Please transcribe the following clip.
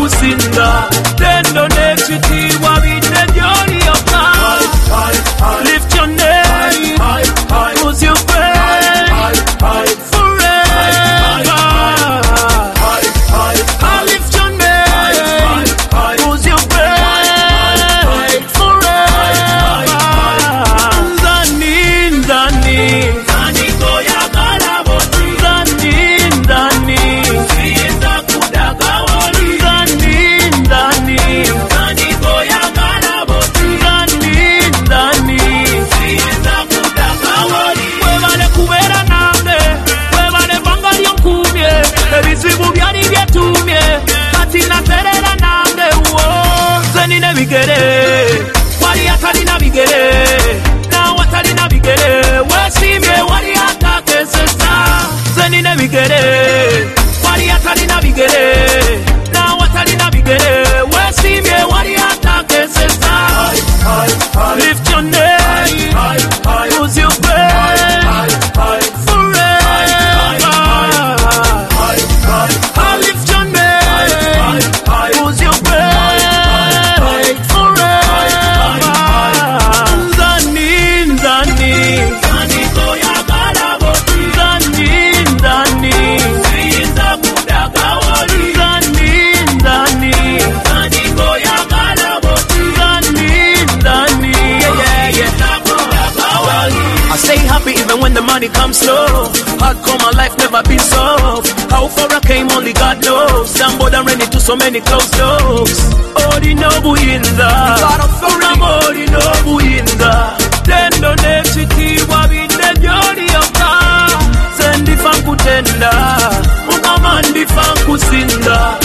kusinda tendo nechitiwa bine jori yoka lift your name cause you reign forever I lift your name cause you reign forever Zani goya galaboti Zani Siza kudagawali Zani goya galaboti Zani Siza kudagawali Webale kubera namne Webale bangali onkumye Ebizibu byali byetumye Kati naterera namne Zeni nebigere Wali atali nabigere Watali nabigere Wesimye wali atakesesa Zeni nebigere Wali atali nabigere Watali nabigere Wesimye wali atakesesa Lift your name Cause you reign forever I lift your name Cause you reign forever Zani goya galaboti Zani Siza kudagawali Zani goya galaboti Zani Siza kudagawali I stay happy even when the money comes slow. Hardcore, my life never been soft. How far I came, only God knows. Stumbled and ran into so many closed doors. Orinobu inda, Orinobu inda. Tendo nechitiwa bine jori yoka. Sendi fangu tenda, Mukamandi fangu sinda.